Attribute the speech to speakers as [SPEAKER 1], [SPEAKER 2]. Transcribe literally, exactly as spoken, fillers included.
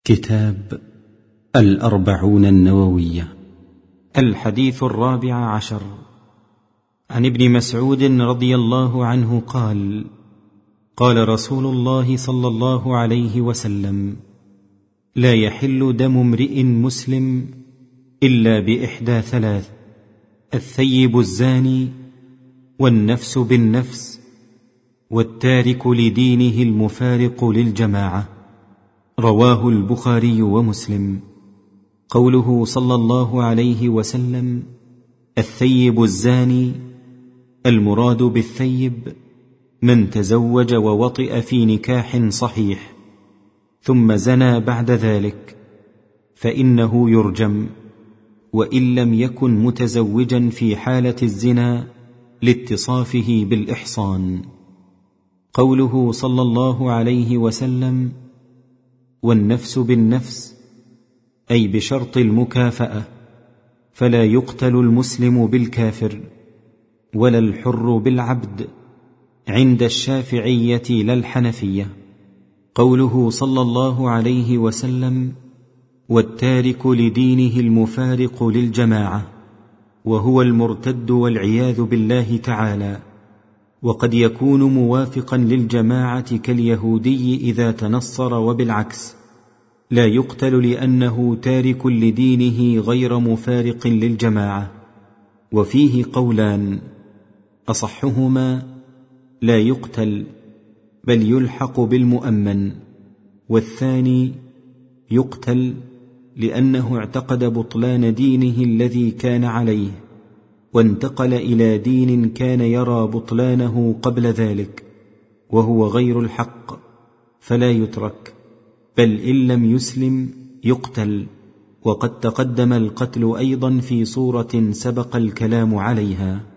[SPEAKER 1] كتاب الأربعون النووية. الحديث الرابع عشر. عن ابن مسعود رضي الله عنه قال: قال رسول الله صلى الله عليه وسلم: لا يحل دم امرئ مسلم إلا بإحدى ثلاث: الثيب الزاني، والنفس بالنفس، والتارك لدينه المفارق للجماعة. رواه البخاري ومسلم. قوله صلى الله عليه وسلم الثيب الزاني، المراد بالثيب من تزوج ووطئ في نكاح صحيح ثم زنى بعد ذلك، فإنه يرجم، وإن لم يكن متزوجا في حالة الزنا لاتصافه بالإحصان. قوله صلى الله عليه وسلم والنفس بالنفس، أي بشرط المكافأة، فلا يقتل المسلم بالكافر ولا الحر بالعبد عند الشافعية لا الحنفية. قوله صلى الله عليه وسلم والتارك لدينه المفارق للجماعة، وهو المرتد والعياذ بالله تعالى، وقد يكون موافقا للجماعة كاليهودي إذا تنصر، وبالعكس لا يقتل لأنه تارك لدينه غير مفارق للجماعة. وفيه قولان: أصحهما لا يقتل بل يلحق بالمؤمن، والثاني يقتل لأنه اعتقد بطلان دينه الذي كان عليه وانتقل إلى دين كان يرى بطلانه قبل ذلك، وهو غير الحق، فلا يترك، بل إن لم يسلم يقتل. وقد تقدم القتل أيضا في صورة سبق الكلام عليها.